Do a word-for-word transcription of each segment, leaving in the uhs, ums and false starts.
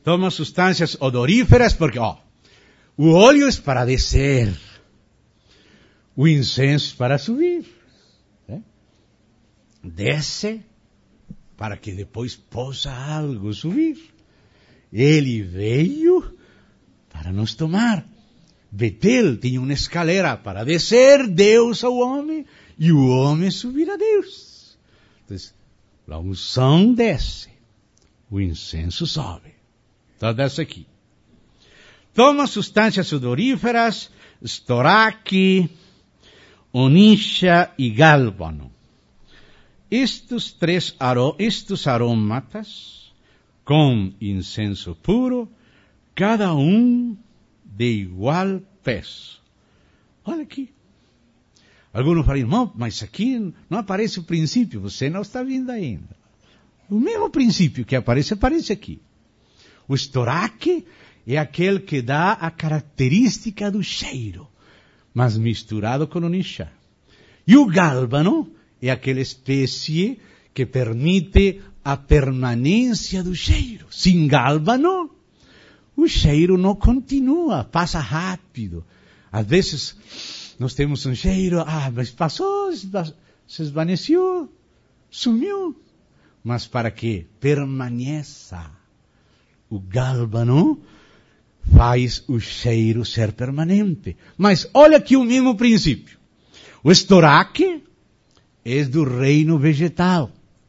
Toma substâncias odoríferas, porque, ó, o óleo é para descer, o incenso para subir. Né? Desce para que depois possa algo subir. Ele veio para nos tomar. Betel tinha uma escalera para descer Deus ao homem e o homem subir a Deus. Então, a unção desce, o incenso sobe. Então desce aqui. Toma substâncias odoríferas, estoraque, onisha e gálbano. Estes três aro, estes aromatas, com incenso puro, cada um de igual peso. Olha aqui. Alguns falam, irmão, mas aqui não aparece o princípio, você não está vindo ainda. O mesmo princípio que aparece, aparece aqui. O estoraque é aquele que dá a característica do cheiro, mas misturado com o onisha. E o gálbano é aquela espécie que permite a permanência do cheiro. Sem gálbano, o cheiro não continua, passa rápido. Às vezes, nós temos um cheiro, ah, mas passou, se esvaneceu, sumiu. Mas para que permaneça, o gálbano faz o cheiro ser permanente. Mas olha aqui o mesmo princípio. O estoraque é do reino vegetal.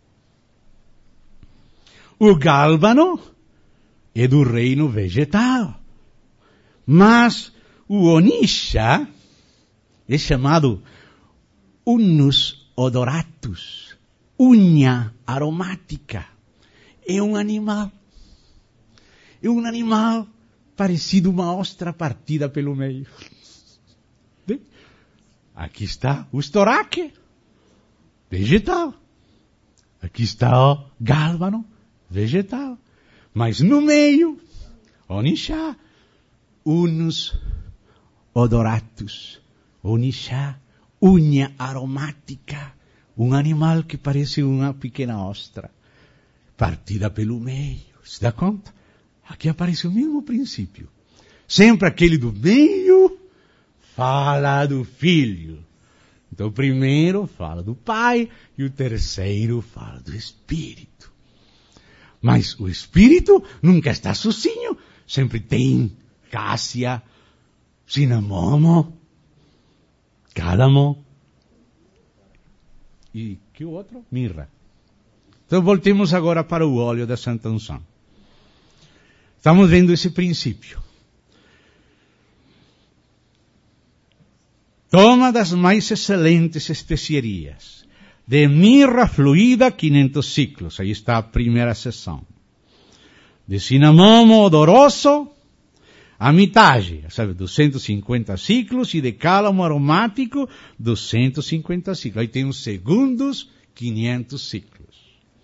O gálbano é do reino vegetal. Mas o onisha é chamado unus odoratus, unha aromática. É um animal. É um animal parecido a uma ostra partida pelo meio. Bem, aqui está o estoraque, vegetal. Aqui está o gálbano, vegetal. Mas no meio, onisha, unus odoratus, onisha, unha aromática, um animal que parece uma pequena ostra, partida pelo meio. Se dá conta? Aqui aparece o mesmo princípio. Sempre aquele do meio fala do filho. Então o primeiro fala do pai e o terceiro fala do espírito. Mas o espírito nunca está sozinho. Sempre tem cássia, cinamomo, cálamo e que outro? Mirra. Então voltemos agora para o óleo da Santa Unção. Estamos vendo esse princípio. Toma das mais excelentes especiarias. De mirra fluida, quinhentos ciclos. Aí está a primeira sessão. De cinamomo odoroso, a metade, sabe, duzentos e cinquenta ciclos. E de cálamo aromático, duzentos e cinquenta ciclos. Aí tem os segundos, quinhentos ciclos.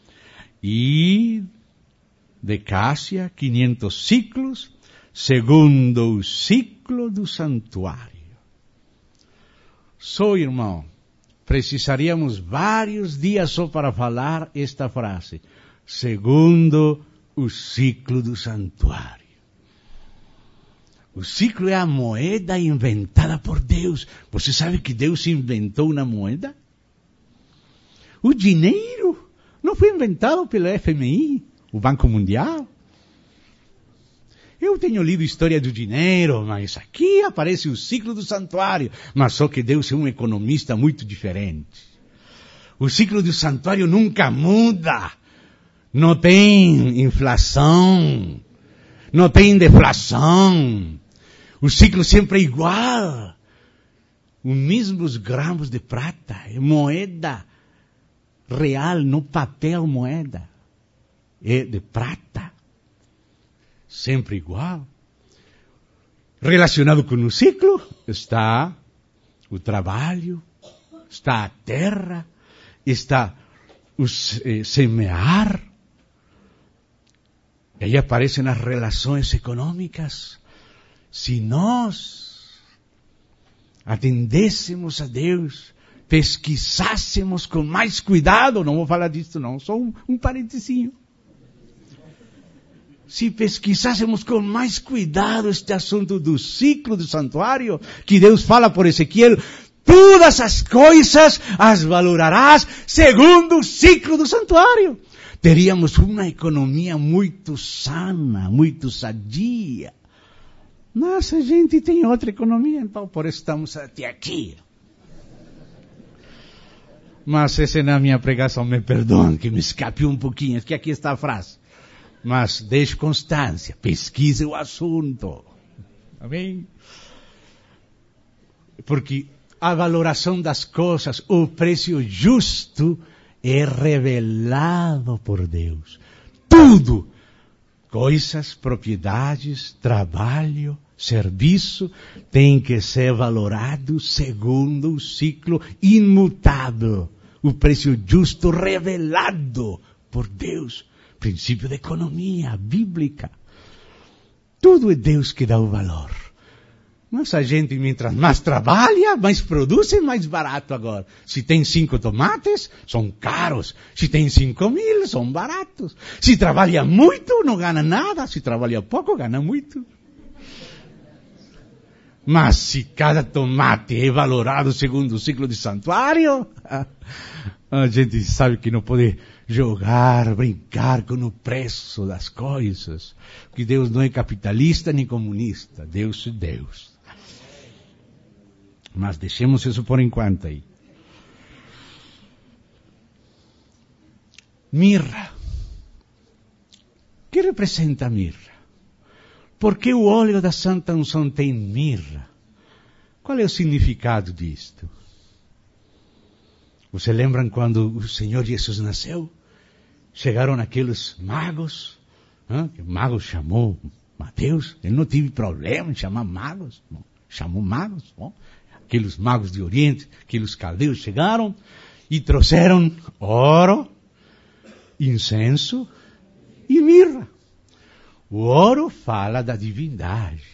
E de cássia, quinhentos ciclos, segundo o ciclo do santuário. Só, irmão, precisaríamos vários dias só para falar esta frase. Segundo o ciclo do santuário. O ciclo é a moeda inventada por Deus. Você sabe que Deus inventou uma moeda? O dinheiro não foi inventado pelo F M I, o Banco Mundial. Eu tenho lido história do dinheiro, mas aqui aparece o ciclo do santuário. Mas só que Deus é um economista muito diferente. O ciclo do santuário nunca muda. Não tem inflação. Não tem deflação. O ciclo sempre é igual. Os mesmos gramas de prata. É moeda real, no papel moeda. É de prata. Sempre igual. Relacionado com o ciclo está o trabalho, está a terra, está o eh, semear. E aí aparecem as relações econômicas. Se nós atendêssemos a Deus, pesquisássemos com mais cuidado, não vou falar disso não, só um, um parentezinho. se pesquisássemos com mais cuidado este assunto do ciclo do santuário, que Deus fala por Ezequiel, todas as coisas as valorarás segundo o ciclo do santuário. Teríamos uma economia muito sana, muito sadia. Mas a gente tem outra economia, então por isso estamos até aqui. Mas essa não é a minha pregação, me perdoem que me escape um pouquinho, é que aqui está a frase. Mas deixe constância, pesquise o assunto. Amém? Porque a valoração das coisas, o preço justo é revelado por Deus. Tudo, coisas, propriedades, trabalho, serviço, tem que ser valorado segundo o ciclo imutável. O preço justo revelado por Deus. Princípio da economia bíblica. Tudo é Deus que dá o valor. Mas a gente, mientras mais trabalha, mais produz, é mais barato agora. Se tem cinco tomates, são caros. Se tem cinco mil, são baratos. Se trabalha muito, não ganha nada. Se trabalha pouco, ganha muito. Mas se cada tomate é valorado segundo o ciclo de santuário, a gente sabe que não pode jogar, brincar com o preço das coisas. Porque Deus não é capitalista nem comunista. Deus é Deus. Mas deixemos isso por enquanto aí. Mirra. O que representa a mirra? Por que o óleo da Santa Unção tem mirra? Qual é o significado disto? Vocês lembram quando o Senhor Jesus nasceu? Chegaram aqueles magos, hein? Que o mago chamou Mateus, ele não teve problema em chamar magos, bom, chamou magos, bom. Aqueles magos de Oriente, aqueles caldeus chegaram e trouxeram ouro, incenso e mirra. O ouro fala da divindade.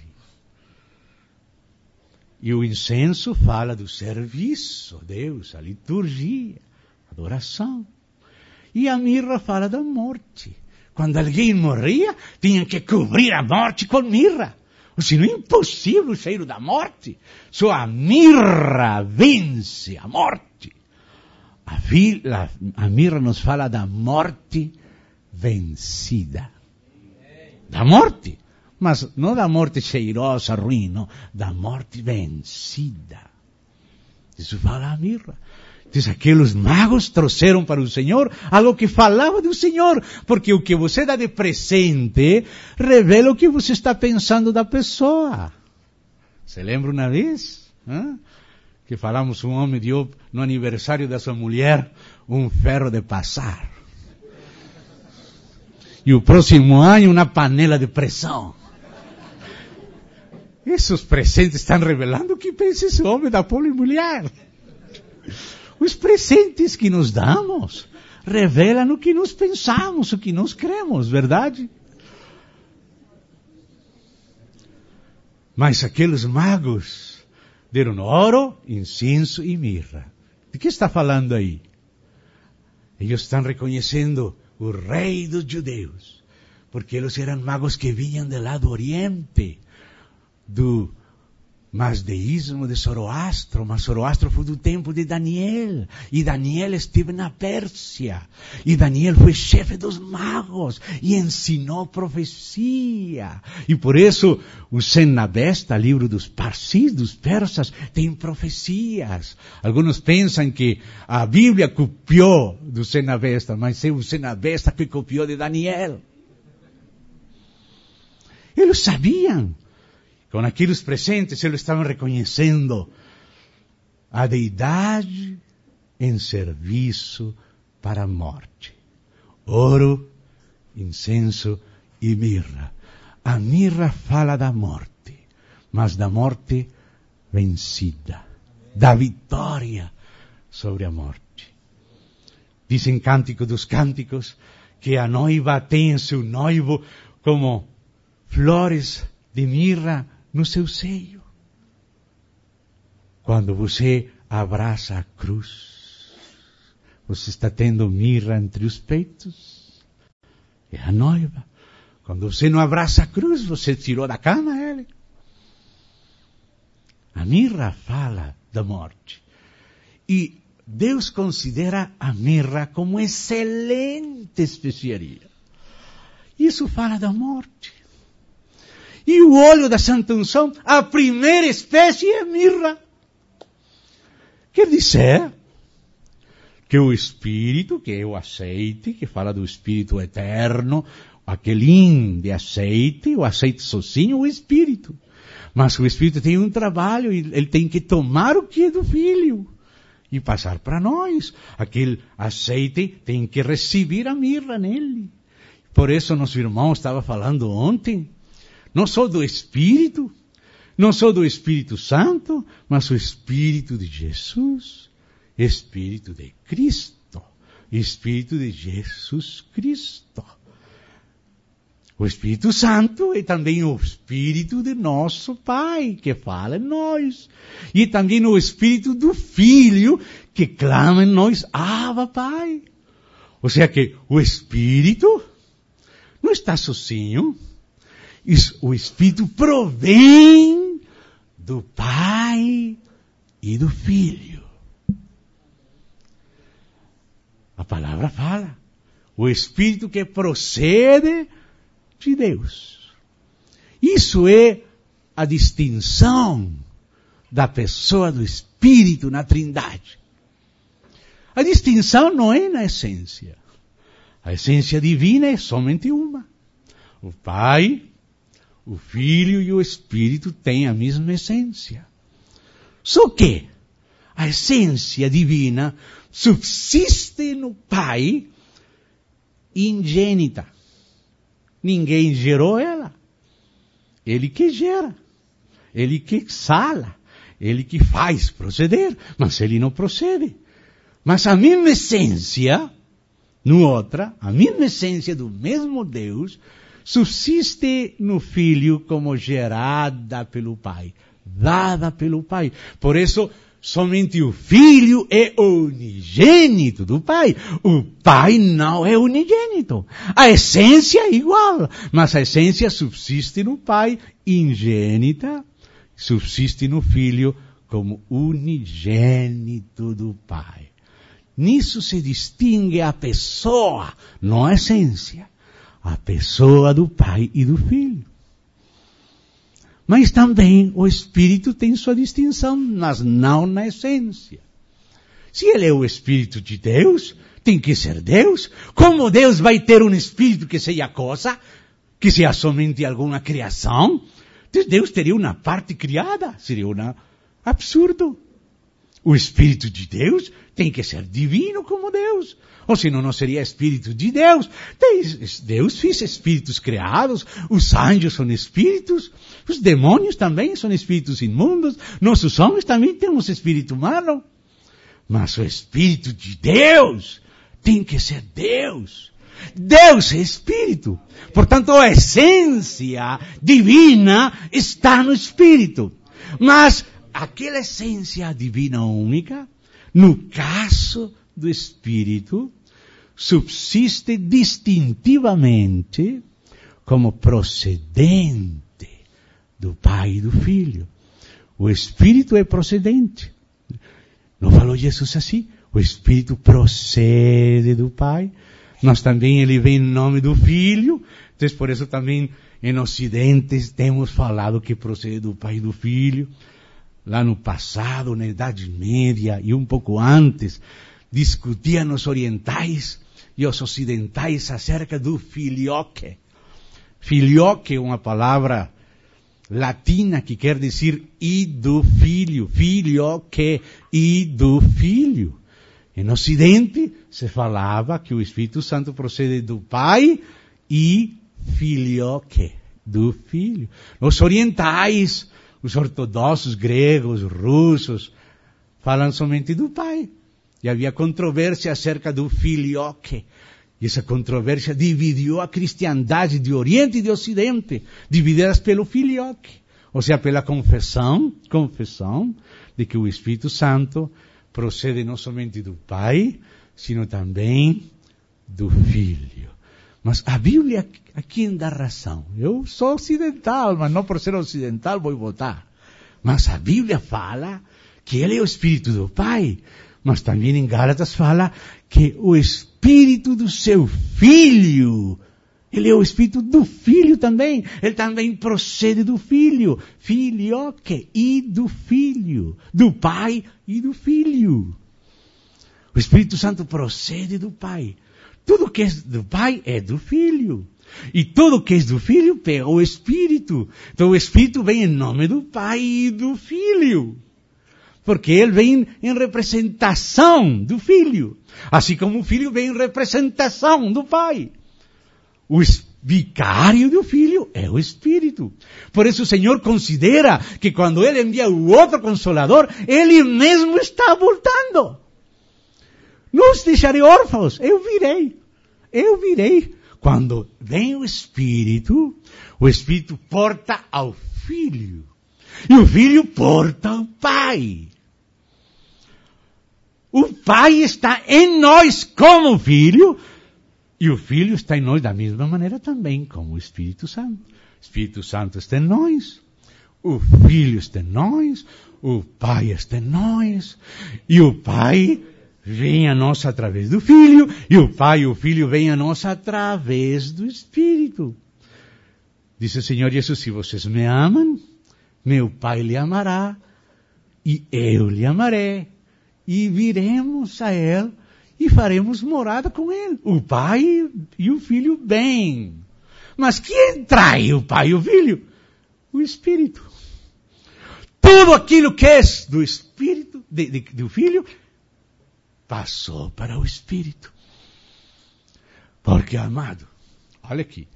E o incenso fala do serviço a Deus, a liturgia, a adoração. E a mirra fala da morte. Quando alguém morria, tinham que cobrir a morte com mirra. Senão é impossível o cheiro da morte. Só a mirra vence a morte. A, vila, a mirra nos fala da morte vencida. Da morte. Mas não da morte cheirosa, ruim, não. Da morte vencida. Isso fala a mirra. Então, aqueles magos trouxeram para o Senhor algo que falava do Senhor. Porque o que você dá de presente revela o que você está pensando da pessoa. Você lembra uma vez? Hein? Que falamos, um homem deu no aniversário da sua mulher um ferro de passar. E o próximo ano uma panela de pressão. Esses presentes estão revelando o que pensa esse homem da pobre mulher. Os presentes que nos damos revelam o que nós pensamos, o que nós cremos, verdade? Mas aqueles magos deram ouro, incenso e mirra. De que está falando aí? Eles estão reconhecendo o rei dos judeus, porque eles eram magos que vinham do lado oriente, do masdeísmo de Zoroastro, mas Zoroastro foi do tempo de Daniel, e Daniel esteve na Pérsia, e Daniel foi chefe dos magos, e ensinou profecia, e por isso o Cenabesta, livro dos Parsis, dos persas, tem profecias. Alguns pensam que a Bíblia copiou do Cenabesta, mas é o Cenabesta que copiou de Daniel. Eles sabiam. Com aqueles presentes, eles estavam reconhecendo a deidade em serviço para a morte. Ouro, incenso e mirra. A mirra fala da morte, mas da morte vencida, da vitória sobre a morte. Diz em Cântico dos Cânticos que a noiva tem em seu noivo como flores de mirra no seu seio. Quando você abraça a cruz, você está tendo mirra entre os peitos. É a noiva. Quando você não abraça a cruz, você tirou da cama ele. A mirra fala da morte. E Deus considera a mirra como excelente especiaria. Isso fala da morte. E o óleo da Santa Unção, a primeira espécie é mirra. Quer dizer que o Espírito, que é o azeite, que fala do Espírito eterno, aquele de azeite, o azeite sozinho, o Espírito. Mas o Espírito tem um trabalho, ele tem que tomar o que é do Filho e passar para nós. Aquele azeite tem que receber a mirra nele. Por isso nosso irmão estava falando ontem, não só do Espírito, não só do Espírito Santo, mas o Espírito de Jesus, Espírito de Cristo, Espírito de Jesus Cristo. O Espírito Santo é também o Espírito de nosso Pai, que fala em nós. E também o Espírito do Filho, que clama em nós, Abba, Pai. Ou seja que o Espírito não está sozinho. O Espírito provém do Pai e do Filho. A palavra fala. O Espírito que procede de Deus. Isso é a distinção da pessoa do Espírito na Trindade. A distinção não é na essência. A essência divina é somente uma. O Pai, o Filho e o Espírito têm a mesma essência. Só que a essência divina subsiste no Pai ingênita. Ninguém gerou ela. Ele que gera. Ele que exala. Ele que faz proceder. Mas ele não procede. Mas a mesma essência, no outra, a mesma essência do mesmo Deus, subsiste no Filho como gerada pelo Pai. Dada pelo Pai. Por isso, somente o Filho é unigênito do Pai. O Pai não é unigênito. A essência é igual, mas a essência subsiste no Pai, ingênita, subsiste no Filho como unigênito do Pai. Nisso se distingue a pessoa, não a essência. A pessoa do Pai e do Filho. Mas também o Espírito tem sua distinção, mas não na essência. Se ele é o Espírito de Deus, tem que ser Deus. Como Deus vai ter um Espírito que seja coisa, que seja somente alguma criação? Deus teria uma parte criada, seria um absurdo. O Espírito de Deus tem que ser divino como Deus. Ou senão não seria Espírito de Deus. Deus fez espíritos criados, os anjos são espíritos, os demônios também são espíritos imundos, nossos homens também temos espírito humano. Mas o Espírito de Deus tem que ser Deus. Deus é Espírito. Portanto, a essência divina está no Espírito. Mas aquela essência divina única, no caso do Espírito, subsiste distintivamente como procedente do Pai e do Filho. O Espírito é procedente. Não falou Jesus assim? O Espírito procede do Pai. Nós também, ele vem em nome do Filho. Então, por isso também, em Ocidente, temos falado que procede do Pai e do Filho. Lá no passado, na Idade Média e um pouco antes, discutiam os orientais e os ocidentais acerca do filioque. Filioque é uma palavra latina que quer dizer e do filho. Filioque, e do filho. Em Ocidente se falava que o Espírito Santo procede do Pai e filioque, do Filho. Os orientais, os ortodoxos gregos, russos, falam somente do Pai. E havia controvérsia acerca do filioque. E essa controvérsia dividiu a cristiandade de Oriente e de Ocidente, divididas pelo filioque. Ou seja, pela confissão, confissão de que o Espírito Santo procede não somente do Pai, sino também do Filho. Mas a Bíblia a quem dá razão? Eu sou ocidental, mas não por ser ocidental vou votar. Mas a Bíblia fala que Ele é o Espírito do Pai, mas também em Gálatas fala que o Espírito do seu Filho, Ele é o Espírito do Filho também, Ele também procede do Filho, filioque, e do Filho, do Pai e do Filho. O Espírito Santo procede do Pai. Tudo que é do Pai é do Filho. E tudo que é do Filho pega o Espírito. Então o Espírito vem em nome do Pai e do Filho. Porque ele vem em representação do Filho. Assim como o Filho vem em representação do Pai. O vicário do Filho é o Espírito. Por isso o Senhor considera que quando Ele envia o outro Consolador, Ele mesmo está voltando. Não os deixarei órfãos, eu virei. Eu virei. Quando vem o Espírito, o Espírito porta ao Filho. E o Filho porta ao Pai. O Pai está em nós como o Filho, e o Filho está em nós da mesma maneira também, como o Espírito Santo. O Espírito Santo está em nós, o Filho está em nós, o Pai está em nós, e o Pai vem a nós através do Filho, e o Pai e o Filho vêm a nós através do Espírito. Diz o Senhor Jesus, se vocês me amam, meu Pai lhe amará, e eu lhe amarei, e viremos a Ele, e faremos morada com Ele. O Pai e o Filho bem. Mas quem trai o Pai e o Filho? O Espírito. Tudo aquilo que é do Espírito, de, de, do Filho, passou para o Espírito. Porque, amado, olha aqui.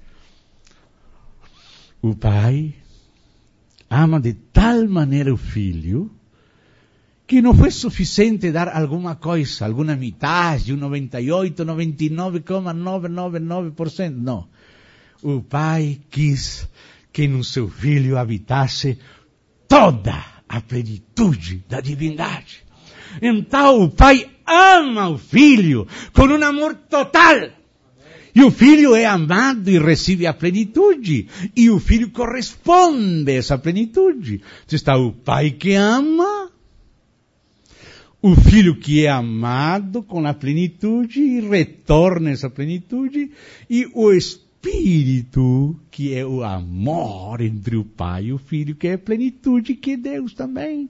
O Pai ama de tal maneira o Filho que não foi suficiente dar alguma coisa, alguma metade, um noventa e oito, noventa e nove vírgula novecentos e noventa e nove por cento. Não. O Pai quis que no seu Filho habitasse toda a plenitude da divindade. Então o Pai ama o Filho com um amor total. E o Filho é amado e recebe a plenitude. E o Filho corresponde a essa plenitude. Então está o Pai que ama, o Filho que é amado com a plenitude e retorna essa plenitude, e o Espírito que é o amor entre o Pai e o Filho, que é a plenitude, que é Deus também.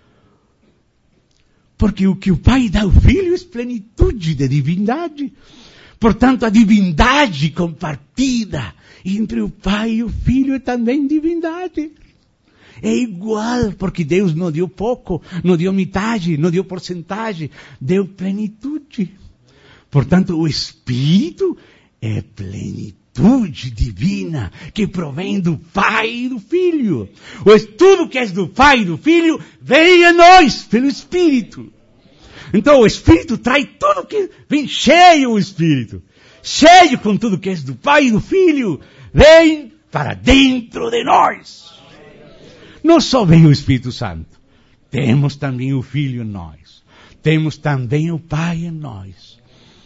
Porque o que o Pai dá ao Filho é plenitude de divindade. Portanto, a divindade compartida entre o Pai e o Filho é também divindade. É igual, porque Deus não deu pouco, não deu metade, não deu porcentagem, deu plenitude. Portanto, o Espírito é plenitude divina, que provém do Pai e do Filho. Tudo que é do Pai e do Filho vem a nós, pelo Espírito. Então o Espírito traz tudo que vem cheio o Espírito. Cheio com tudo que é do Pai e do Filho, vem para dentro de nós. Não só vem o Espírito Santo, temos também o Filho em nós. Temos também o Pai em nós.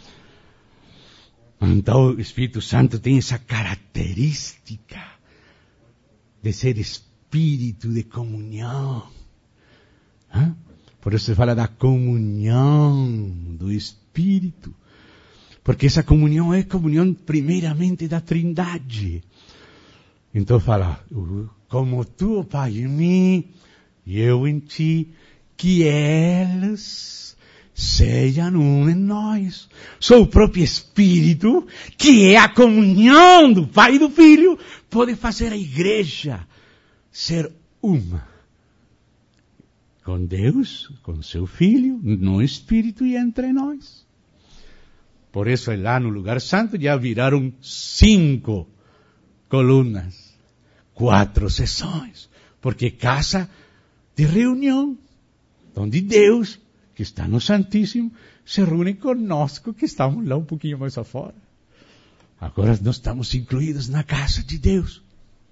Então o Espírito Santo tem essa característica de ser Espírito de comunhão. Hã? Por isso se fala da comunhão do Espírito. Porque essa comunhão é comunhão primeiramente da Trindade. Então fala, como tu, Pai, em mim, e eu em ti, que eles sejam um em nós. Só o próprio Espírito, que é a comunhão do Pai e do Filho, pode fazer a igreja ser uma. Com Deus, com seu Filho, no Espírito e entre nós. Por isso lá no lugar santo já viraram cinco colunas, quatro seções, porque casa de reunião, onde Deus, que está no Santíssimo, se reúne conosco, que estamos lá um pouquinho mais afora. Agora nós estamos incluídos na casa de Deus.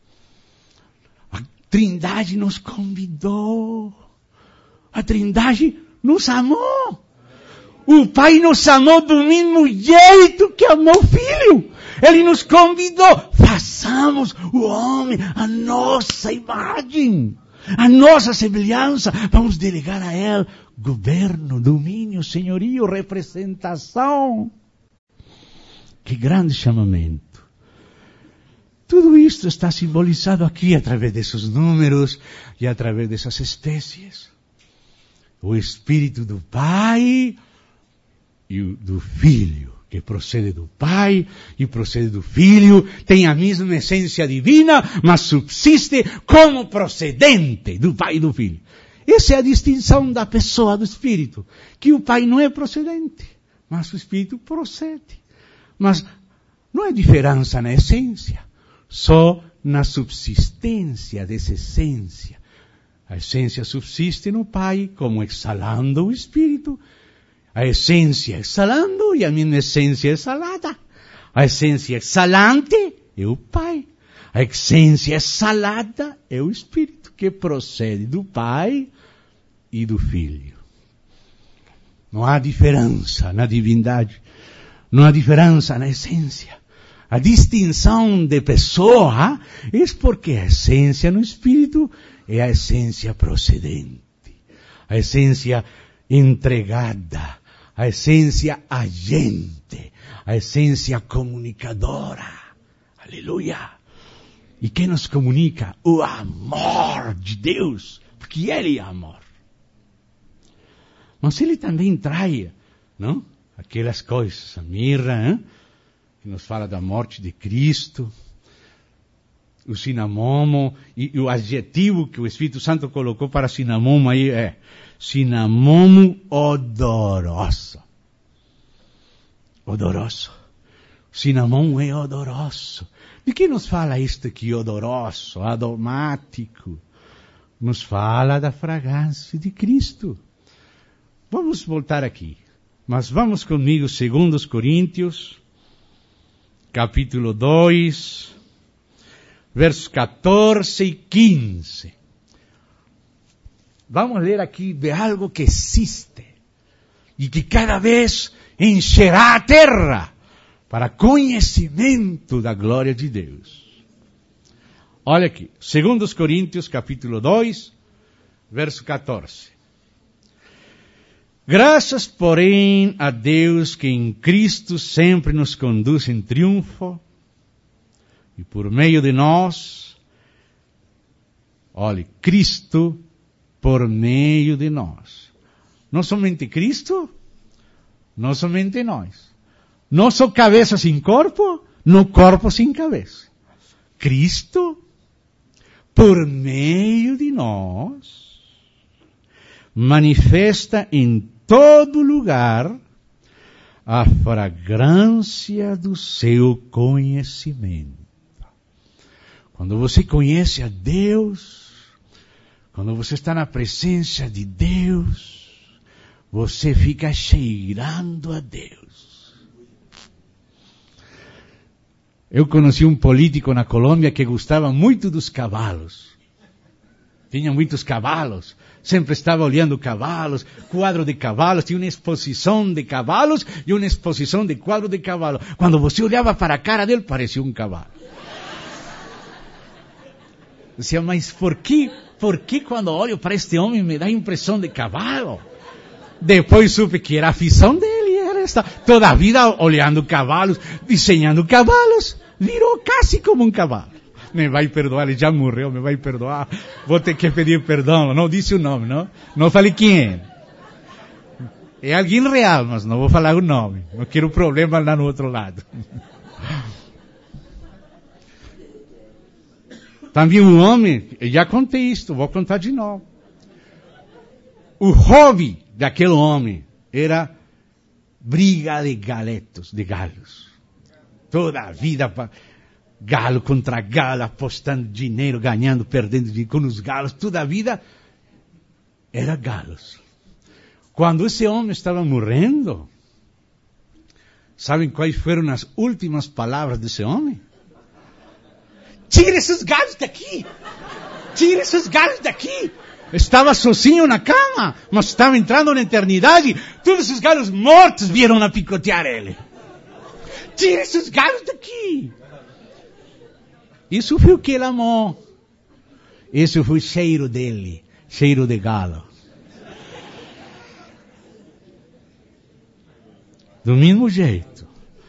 A Trindade nos convidou. A Trindade nos amou. O Pai nos amou do mesmo jeito que amou o Filho. Ele nos convidou. Façamos o homem a nossa imagem, a nossa semelhança. Vamos delegar a ele governo, domínio, senhorio, representação. Que grande chamamento. Tudo isto está simbolizado aqui através desses números e através dessas espécies. O Espírito do Pai e o do Filho, que procede do Pai e procede do Filho, tem a mesma essência divina, mas subsiste como procedente do Pai e do Filho. Essa é a distinção da pessoa do Espírito, que o Pai não é procedente, mas o Espírito procede. Mas não há diferença na essência. Só na subsistência dessa essência. A essência subsiste no Pai, como exalando o Espírito. A essência exalando e a minha essência exalada. A essência exalante é o Pai. A essência exalada é o Espírito, que procede do Pai e do Filho. Não há diferença na divindade. Não há diferença na essência. A distinção de pessoa é porque a essência no Espírito é a essência procedente, a essência entregada, a essência agente, a essência comunicadora. Aleluia! E quem nos comunica? O amor de Deus, porque Ele é amor. Mas Ele também trai, não? Aquelas coisas, a mirra, hein? Que nos fala da morte de Cristo, o cinamomo, e, e o adjetivo que o Espírito Santo colocou para cinamomo aí é cinamomo odoroso. Odoroso. Cinamomo é odoroso. De que nos fala isto aqui, odoroso, aromático? Nos fala da fragrância de Cristo. Vamos voltar aqui, mas vamos comigo, segundo os Coríntios, capítulo dois, versos catorze e quinze. Vamos ler aqui de algo que existe e que cada vez encherá a terra para conhecimento da glória de Deus. Olha aqui, segundo os Coríntios, capítulo dois, verso catorze. Graças, porém, a Deus que em Cristo sempre nos conduz em triunfo e por meio de nós, olhe, Cristo por meio de nós. Não somente Cristo, não somente nós. Não só cabeça sem corpo, não corpo sem cabeça. Cristo por meio de nós manifesta em todo lugar a fragrância do seu conhecimento. Quando você conhece a Deus, quando você está na presença de Deus, você fica cheirando a Deus. Eu conheci um político na Colômbia que gostava muito dos cavalos. Tinha muitos cavalos. Sempre estava olhando cavalos, quadro de cavalos, tinha uma exposição de cavalos e uma exposição de quadro de cavalo. Quando você olhava para a cara dele, parecia um cavalo. Eu dizia, mas por que, por que quando olho para este homem me dá a impressão de cavalo? Depois supe que era a afição dele, era esta. Toda a vida olhando cavalos, desenhando cavalos, virou quase como um cavalo. Me vai perdoar, ele já morreu, me vai perdoar. Vou ter que pedir perdão. Não disse o nome, não? Não falei quem é. É alguém real, mas não vou falar o nome. Não quero problema lá no outro lado. Também um homem, eu já contei isto, vou contar de novo. O hobby daquele homem era briga de galetos, de galos. Toda a vida... Galo contra galo, apostando dinheiro, ganhando, perdendo dinheiro com os galos. Toda a vida era galos. Quando esse homem estava morrendo, sabem quais foram as últimas palavras desse homem? Tira esses galos daqui! Tira esses galos daqui! Estava sozinho na cama, mas estava entrando na eternidade. Todos esses galos mortos vieram a picotear ele. Tira esses galhos daqui. Isso foi o que ele amou. Isso foi o cheiro dele. Cheiro de galo. Do mesmo jeito,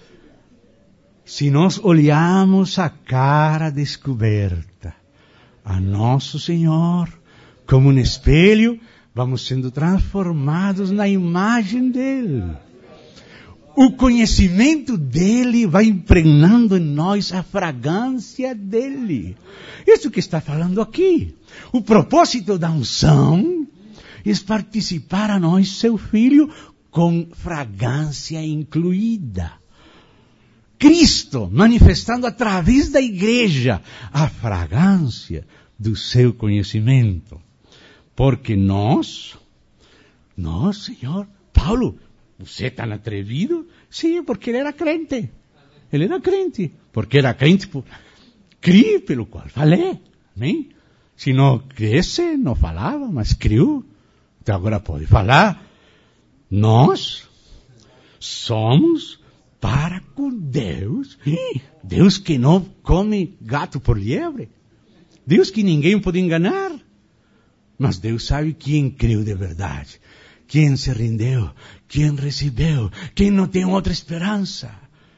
se nós olharmos a cara descoberta a nosso Senhor como um espelho, vamos sendo transformados na imagem dele. O conhecimento dele vai impregnando em nós a fragrância dele. Isso que está falando aqui. O propósito da unção é participar a nós, seu filho, com fragrância incluída. Cristo manifestando através da igreja a fragrância do seu conhecimento. Porque nós, nós, Senhor, Paulo, você é tão atrevido? Sim, porque ele era crente. Ele era crente. Porque era crente, por... criei pelo qual falei. Amém? Se não cresce, não falava, mas criou. Então agora pode falar. Nós somos para com Deus. Deus que não come gato por liebre. Deus que ninguém pode enganar. Mas Deus sabe quem creu de verdade. Quem se rendeu. Quem recebeu. Quem não tem outra esperança.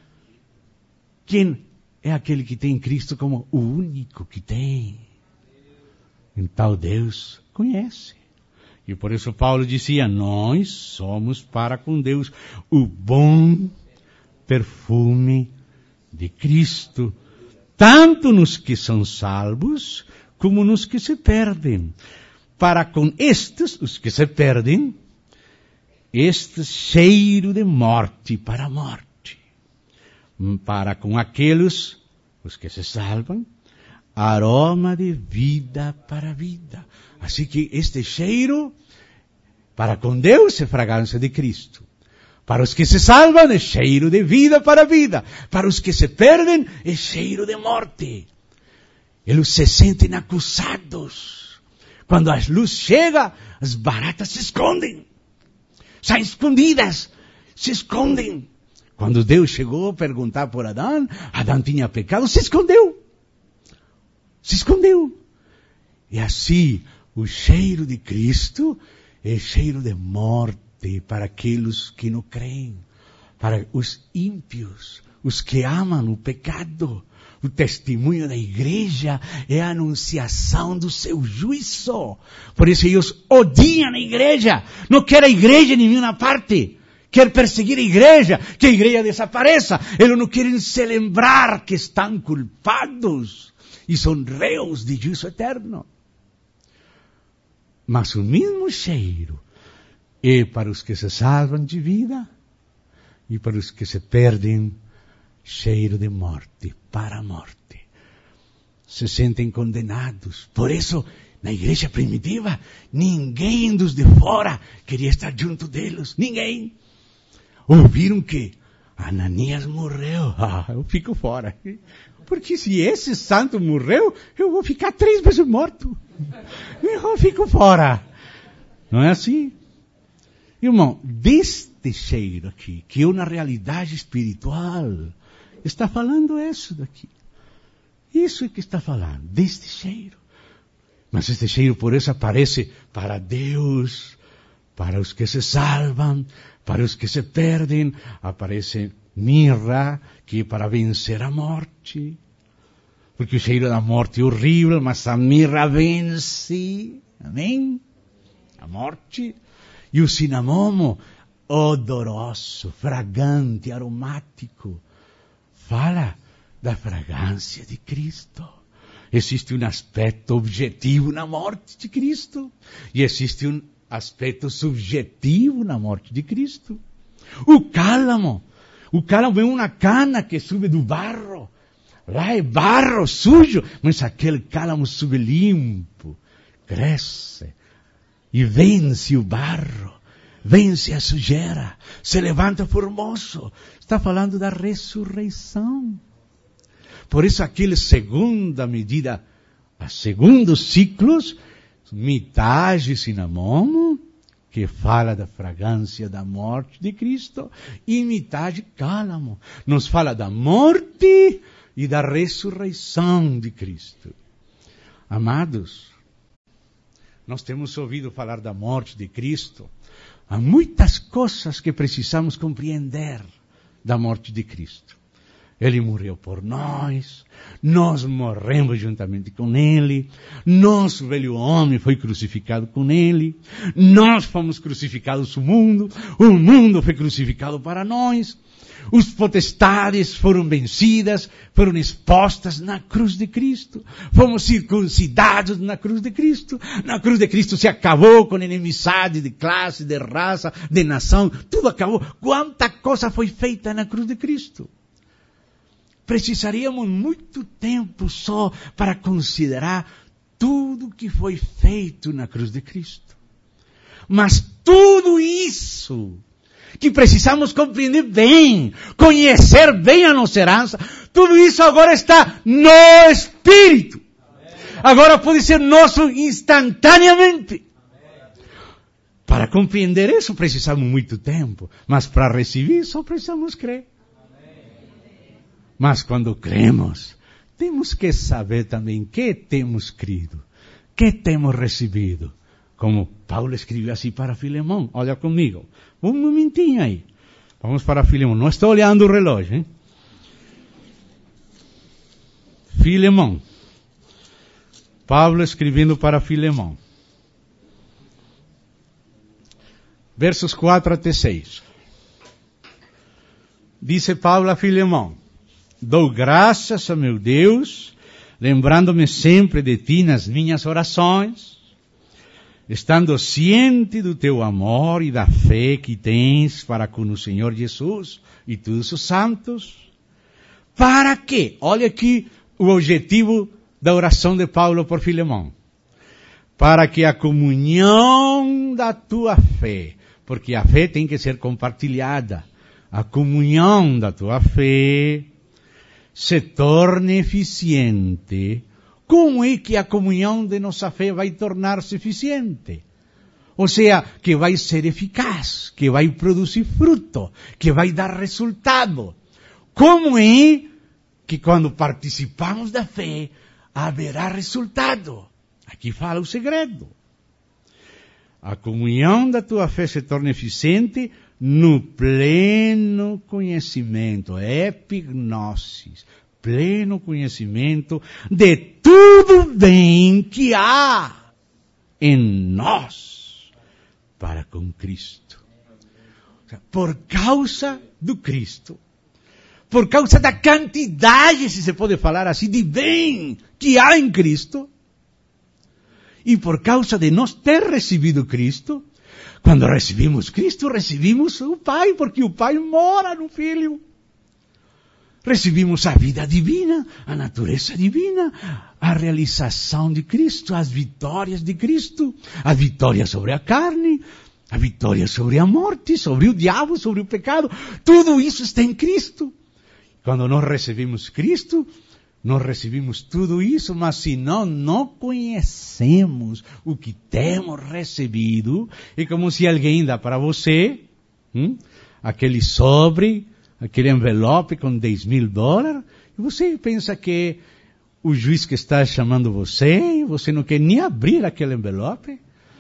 Quem é aquele que tem Cristo como o único que tem. Então Deus conhece. E por isso Paulo dizia, nós somos para com Deus o bom perfume de Cristo, tanto nos que são salvos, como nos que se perdem. Para com estes, os que se perdem, este cheiro de morte para a morte. Para com aqueles, os que se salvam, aroma de vida para a vida. Assim que este cheiro, para com Deus, é fragrância de Cristo. Para os que se salvam, é cheiro de vida para a vida. Para os que se perdem, é cheiro de morte. Eles se sentem acusados. Quando a luz chega, as baratas se escondem. Saem escondidas, se escondem. Quando Deus chegou a perguntar por Adão, Adão tinha pecado, se escondeu. Se escondeu. E assim, o cheiro de Cristo é cheiro de morte para aqueles que não creem, para os ímpios, os que amam o pecado. O testemunho da igreja é a anunciação do seu juízo. Por isso eles odiam a igreja, não querem a igreja em nenhuma parte. Quer perseguir a igreja, que a igreja desapareça. Eles não querem se lembrar que estão culpados e são réus de juízo eterno. Mas o mesmo cheiro é para os que se salvam de vida e para os que se perdem, cheiro de morte, para a morte. Se sentem condenados. Por isso, na igreja primitiva, ninguém dos de fora queria estar junto deles. Ninguém. Ouviram que Ananias morreu. Ah, eu fico fora. Porque se esse santo morreu, eu vou ficar três vezes morto. Eu fico fora. Não é assim? Irmão, deste cheiro aqui, que eu na realidade espiritual, está falando isso daqui. Isso é que está falando, deste cheiro. Mas este cheiro por isso aparece para Deus, para os que se salvam, para os que se perdem, aparece mirra, que é para vencer a morte. Porque o cheiro da morte é horrível, mas a mirra vence. Amém? A morte. E o cinamomo, odoroso, fragante, aromático, fala da fragrância de Cristo. Existe um aspecto objetivo na morte de Cristo. E existe um aspecto subjetivo na morte de Cristo. O cálamo. O cálamo é uma cana que sube do barro. Lá é barro sujo, mas aquele cálamo sube limpo, cresce e vence o barro, vence a sujeira, se levanta formoso. Está falando da ressurreição. Por isso aquele segunda medida, a segundos ciclos, metade cinamomo, que fala da fragrância da morte de Cristo, e metade cálamo. Nos fala da morte e da ressurreição de Cristo. Amados, nós temos ouvido falar da morte de Cristo. Há muitas coisas que precisamos compreender da morte de Cristo. Ele morreu por nós, nós morremos juntamente com Ele, nosso velho homem foi crucificado com Ele, nós fomos crucificados no mundo, o mundo foi crucificado para nós, os potestades foram vencidas, foram expostas na cruz de Cristo, fomos circuncidados na cruz de Cristo, na cruz de Cristo se acabou com a inimizade de classe, de raça, de nação, tudo acabou. Quanta coisa foi feita na cruz de Cristo! Precisaríamos muito tempo só para considerar tudo que foi feito na cruz de Cristo. Mas tudo isso que precisamos compreender bem, conhecer bem a nossa herança, tudo isso agora está no Espírito. Agora pode ser nosso instantaneamente. Para compreender isso precisamos muito tempo, mas para receber só precisamos crer. Mas quando cremos, temos que saber também que temos crido, que temos recebido. Como Paulo escreveu assim para Filemão. Olha comigo. Um momentinho aí. Vamos para Filemão. Não estou olhando o relógio, hein? Filemão. Paulo escrevendo para Filemão. Versos quatro até seis. Disse Paulo a Filemão: dou graças a meu Deus, lembrando-me sempre de ti nas minhas orações, estando ciente do teu amor e da fé que tens para com o Senhor Jesus e todos os santos. Para quê? Olha aqui o objetivo da oração de Paulo por Filemão. Para que a comunhão da tua fé, porque a fé tem que ser compartilhada, a comunhão da tua fé se torne eficiente. Como é que a comunhão de nossa fé vai tornar-se eficiente? Ou seja, que vai ser eficaz, que vai produzir fruto, que vai dar resultado. Como é que quando participamos da fé, haverá resultado? Aqui fala o segredo. A comunhão da tua fé se torna eficiente no pleno conhecimento, epignosis, pleno conhecimento de tudo bem que há em nós para com Cristo. Por causa do Cristo, por causa da quantidade, se se pode falar assim, de bem que há em Cristo, e por causa de nós ter recebido Cristo. Quando recebimos Cristo, recebimos o Pai, porque o Pai mora no Filho. Recebimos a vida divina, a natureza divina, a realização de Cristo, as vitórias de Cristo, a vitória sobre a carne, a vitória sobre a morte, sobre o diabo, sobre o pecado. Tudo isso está em Cristo. Quando nós recebemos Cristo, nós recebemos tudo isso, mas se não, não conhecemos o que temos recebido, é como se alguém dá para você, hum, aquele sobre, aquele envelope com dez mil dólares, e você pensa que o juiz que está chamando você, você não quer nem abrir aquele envelope.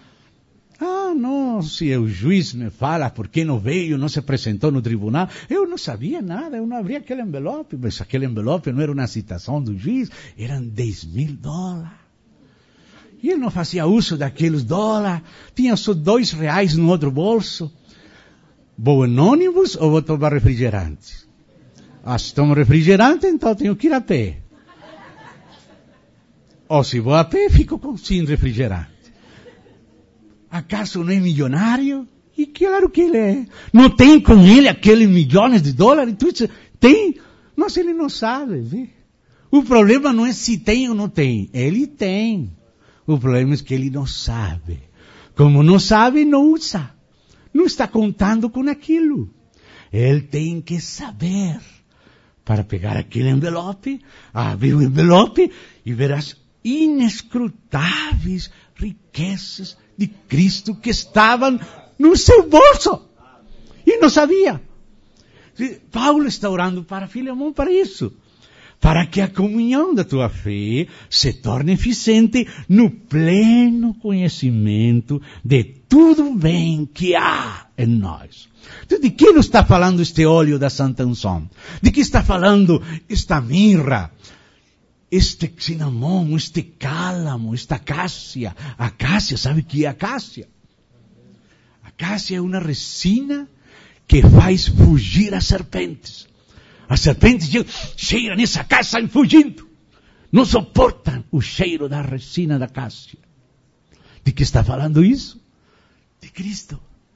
Ah, não, se o juiz me fala por que não veio, não se apresentou no tribunal, eu não sabia nada, eu não abri aquele envelope, mas aquele envelope não era uma citação do juiz, eram dez mil dólares. E ele não fazia uso daqueles dólares, tinha só dois reais no outro bolso. Vou em ônibus ou vou tomar refrigerante? Ah, se tomo refrigerante, então tenho que ir a pé. Ou se vou a pé, fico com, sem refrigerante. Acaso não é milionário? E claro que ele é. Não tem com ele aqueles milhões de dólares? Tem, mas ele não sabe. Viu? O problema não é se tem ou não tem. Ele tem. O problema é que ele não sabe. Como não sabe, não usa. Não está contando com aquilo. Ele tem que saber. Para pegar aquele envelope, abrir o envelope e ver as inescrutáveis riquezas de Cristo que estavam no seu bolso. E não sabia. Paulo está orando para Filemão para isso. Para que a comunhão da tua fé se torne eficiente no pleno conhecimento de tudo bem que há em nós. Então, de que nos está falando este óleo da Santa Unção? De que está falando esta mirra? Este cinnamon, este cálamo, esta acácia. Acácia, sabe o que é acácia? Acácia é uma resina que faz fugir as serpentes. As serpentes cheiram nessa casa e fugindo. Não suportam o cheiro da resina da acácia. De que está falando isso? De Cristo.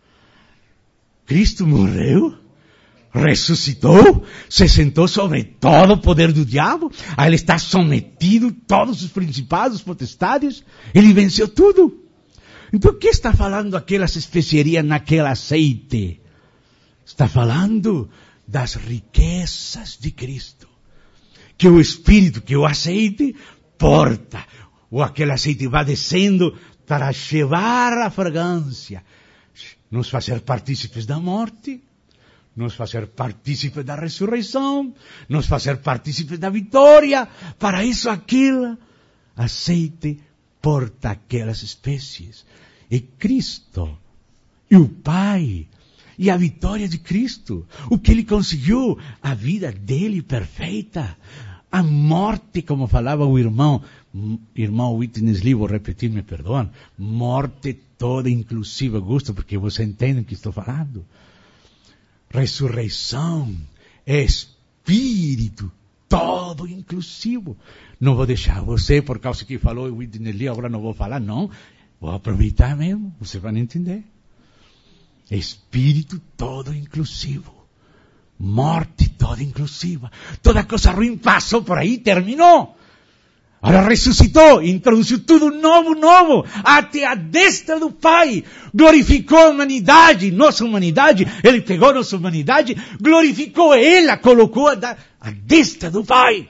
Cristo morreu, ressuscitou, se sentou sobre todo o poder do diabo, a ele está sometido todos os principados, potestades, ele venceu tudo. Então o que está falando aquelas especiarias naquele azeite? Está falando das riquezas de Cristo. Que o Espírito, que o azeite porta, ou aquele azeite vai descendo para levar a fragrância, nos fazer partícipes da morte, nos fazer partícipes da ressurreição, nos fazer partícipes da vitória. Para isso aquele azeite porta aquelas espécies. E Cristo, e o Pai, e a vitória de Cristo, o que ele conseguiu, a vida dele perfeita, a morte, como falava o irmão, irmão Witness Lee, vou repetir, me perdoam, morte toda inclusiva, gosto, porque você entende o que estou falando. Ressurreição, Espírito, todo inclusivo. Não vou deixar você, por causa que falou o Witness Lee, agora não vou falar, não. Vou aproveitar mesmo, vocês vão entender. Espírito todo inclusivo. Morte toda inclusiva. Toda coisa ruim passou por aí, terminou. Agora ressuscitou, introduziu tudo novo, novo, até a destra do Pai. Glorificou a humanidade, nossa humanidade. Ele pegou nossa humanidade, glorificou ela, colocou a, da, a destra do Pai.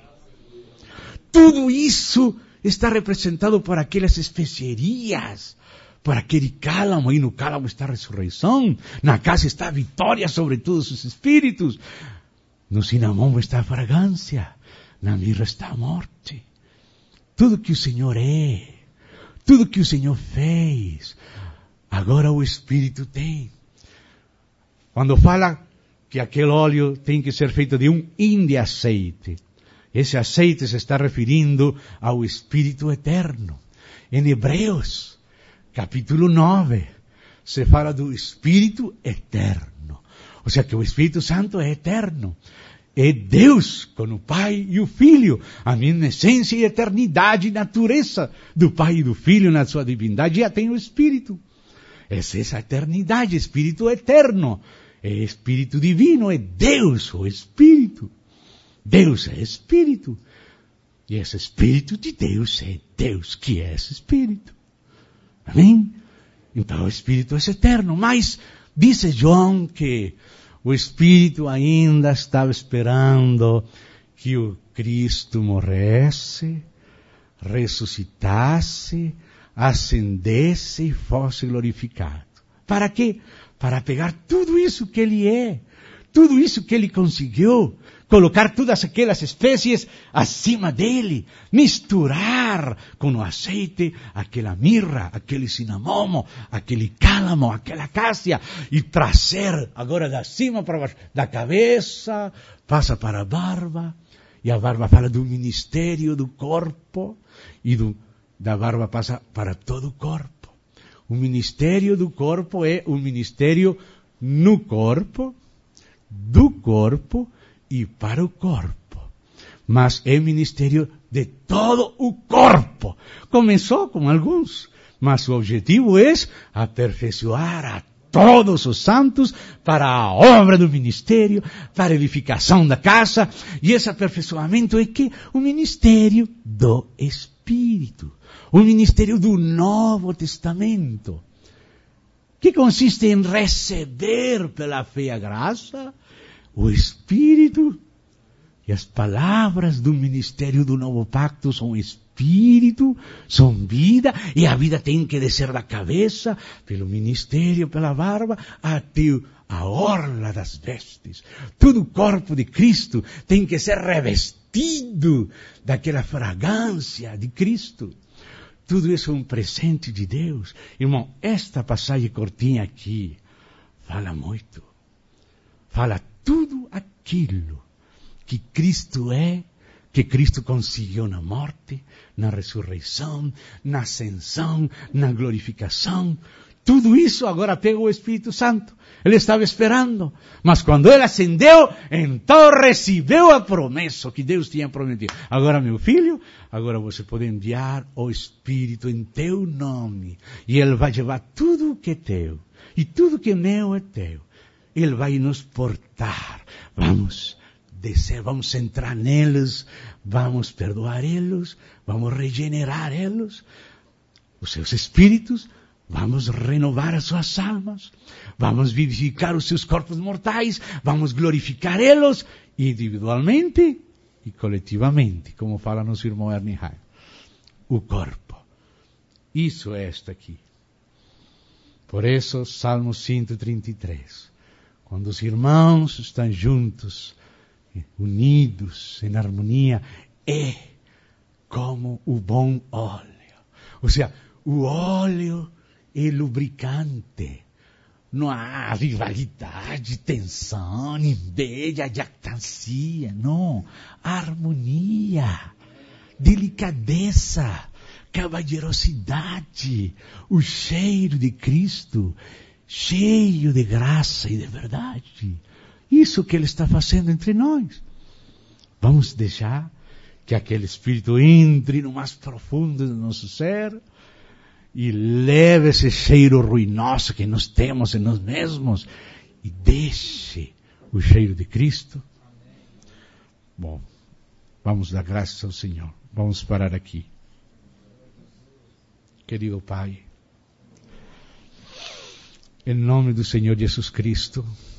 Tudo isso está representado por aquelas especiarias, por aquele cálamo, e no cálamo está a ressurreição, na casa está a vitória sobre todos os espíritos, no cinnamon está a fragrância, na mirra está a morte. Tudo que o Senhor é, tudo que o Senhor fez, agora o Espírito tem. Quando fala que aquele óleo tem que ser feito de um hin de azeite, esse azeite se está referindo ao Espírito eterno. Em Hebreus, capítulo nove, se fala do Espírito eterno. Ou seja, que o Espírito Santo é eterno. É Deus com o Pai e o Filho. A mesma essência e eternidade e natureza do Pai e do Filho na sua divindade já tem o Espírito. Essa é essa eternidade, Espírito eterno. É Espírito divino, é Deus, o Espírito. Deus é Espírito. E esse Espírito de Deus é Deus que é esse Espírito. Amém? Então o Espírito é eterno. Mas diz João que o Espírito ainda estava esperando que o Cristo morresse, ressuscitasse, ascendesse e fosse glorificado. Para quê? Para pegar tudo isso que ele é, tudo isso que ele conseguiu, colocar todas aquelas espécies acima dele, misturar com o azeite aquela mirra, aquele cinamomo, aquele cálamo, aquela acácia, e trazer agora da cima para baixo, da cabeça, passa para a barba, e a barba fala do ministério do corpo, e do, da barba passa para todo o corpo. O ministério do corpo é um ministério no corpo, do corpo e para o corpo. Mas é ministério de todo o corpo. Começou com alguns, mas o objetivo é aperfeiçoar a todos os santos para a obra do ministério, para a edificação da casa. E esse aperfeiçoamento é que o ministério do Espírito, o ministério do Novo Testamento, que consiste em receber pela fé a graça, o Espírito E as palavras do ministério do novo pacto são espírito, são vida, e a vida tem que descer da cabeça, pelo ministério, pela barba, até a orla das vestes. Todo o corpo de Cristo tem que ser revestido daquela fragrância de Cristo. Tudo isso é um presente de Deus. Irmão, esta passagem curtinha aqui fala muito. Fala tudo aquilo que Cristo é, que Cristo conseguiu na morte, na ressurreição, na ascensão, na glorificação. Tudo isso agora pega o Espírito Santo. Ele estava esperando. Mas quando ele ascendeu, então recebeu a promessa que Deus tinha prometido. Agora, meu filho, agora você pode enviar o Espírito em teu nome. E ele vai levar tudo que é teu. E tudo que é meu é teu. Ele vai nos portar. Vamos descer, vamos entrar neles, vamos perdoar eles, vamos regenerar eles, os seus espíritos, vamos renovar as suas almas, vamos vivificar os seus corpos mortais, vamos glorificar eles individualmente e coletivamente, como fala nosso irmão Ernie Heim. O corpo. Isso é esta aqui. Por isso, Salmo cento e trinta e três. Quando os irmãos estão juntos, unidos, em harmonia, é como o bom óleo. Ou seja, o óleo é lubricante. Não há rivalidade, tensão, inveja, jactancia. Não. Harmonia, delicadeza, cavalheirosidade, o cheiro de Cristo, cheio de graça e de verdade. Isso que Ele está fazendo entre nós. Vamos deixar que aquele Espírito entre no mais profundo do nosso ser e leve esse cheiro ruinoso que nós temos em nós mesmos e deixe o cheiro de Cristo. Bom, vamos dar graças ao Senhor. Vamos parar aqui. Querido Pai, em nome do Senhor Jesus Cristo,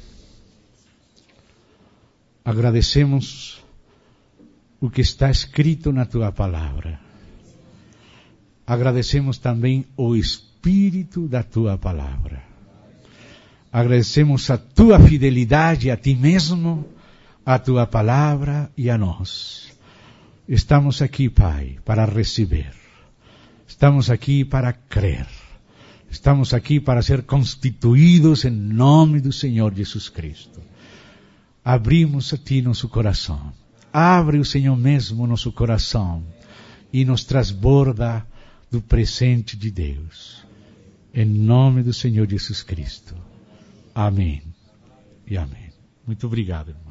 agradecemos o que está escrito na Tua Palavra. Agradecemos também o Espírito da Tua Palavra. Agradecemos a Tua fidelidade a Ti mesmo, a Tua Palavra e a nós. Estamos aqui, Pai, para receber. Estamos aqui para crer. Estamos aqui para ser constituídos em nome do Senhor Jesus Cristo. Abrimos a Ti nosso coração. Abre o Senhor mesmo nosso coração e nos transborda do presente de Deus. Em nome do Senhor Jesus Cristo. Amém e amém. Muito obrigado.